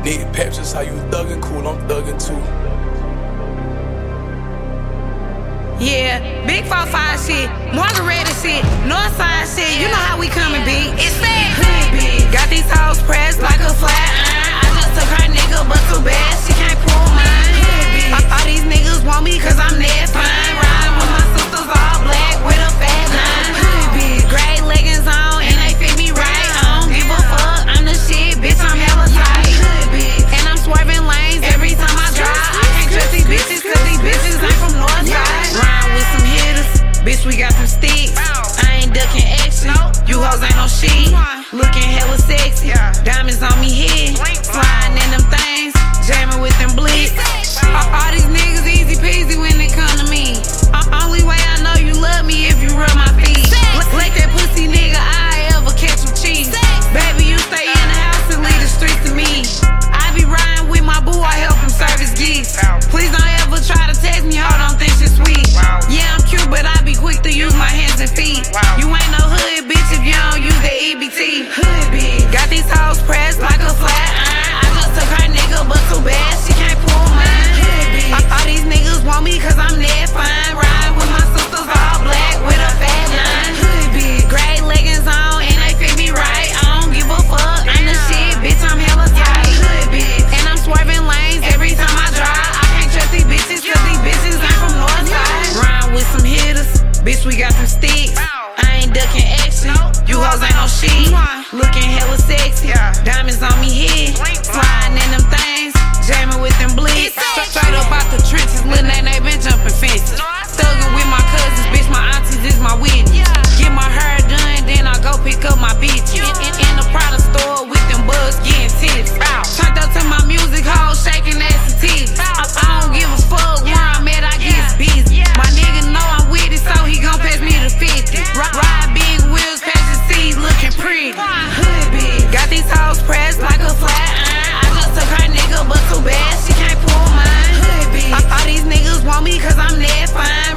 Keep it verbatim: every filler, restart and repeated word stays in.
Nigga Peps, just how you thuggin' cool, I'm thuggin' too. Yeah, big four five shit, Margarita shit, Northside shit, you know how we coming, B. It's that hood, B. Got these hoes pressed like a flat iron. I just took her nigga, but too bad she can't pull mine. Hood, B. All these niggas want me cause I'm that fine. Riding with my sisters all black with a fat line. Hood, B. Gray leggings on and they fit me right. I don't give a fuck, I'm the shit, bitch, I'm hella tight. Hood, B. And I'm swerving lanes every time I drive. I can't trust these bitches cause these bitches ain't from Northside. Bitch, we got some sticks. I ain't ducking action. You hoes ain't no shit. Looking hella sexy. Diamonds on me head. Sliding in them things. Jamming with them blicks. All these niggas easy peasy when they come to me. Only way I know you love me if you rub my feet. Let that pussy nigga I ever catch him cheese. Baby, you stay in the house and leave the streets to me. I be riding with my boo, I help him service geese. Please don't ever try to text me, hold on, think shit sweet. Yeah, I'm cute, but I be quick to use my hands and feet. You ain't no hood, bitch, if you don't use the E B T. Hood, bitch. Got these hoes pressed like a flat iron. I just took her nigga, but too bad she can't pull mine. Hood, bitch. All these niggas want me cause I'm that fine. Riding with my sisters all black with a fat line. Hood, bitch. Gray leggings on and they fit me right. I don't give a fuck, I'm the shit, bitch, I'm hella tight. Hood, bitch. And I'm swerving lanes every time I drive. I can't trust these bitches cause these bitches ain't from Northside. Riding with some hitters, bitch, we got some sticks. I ain't ducking action, you hoes ain't no shit. Looking hella sexy, diamonds on me head. Sliding in them things, jamming with them blicks. Straight up out the trenches, Lil Nene been jumping fences. Thuggin' with my cousins, bitch, my aunties is my witness. Get my hair done, then I go pick up my bitch. In, in, in the product store with them bugs getting tips. Turned up to my music, hoes shaking ass and titties. I, I don't give a fuck where I'm at, I get busy. My nigga know I'm with it, so he gon' pass me the fifty. Ride, ride big wheels, pass the seats, looking pretty. Hood, bitch. Got these hoes pressed like a flat iron. I just took her nigga, but too bad she can't pull mine. Hood, bitch. All these niggas want me cause I'm that fine.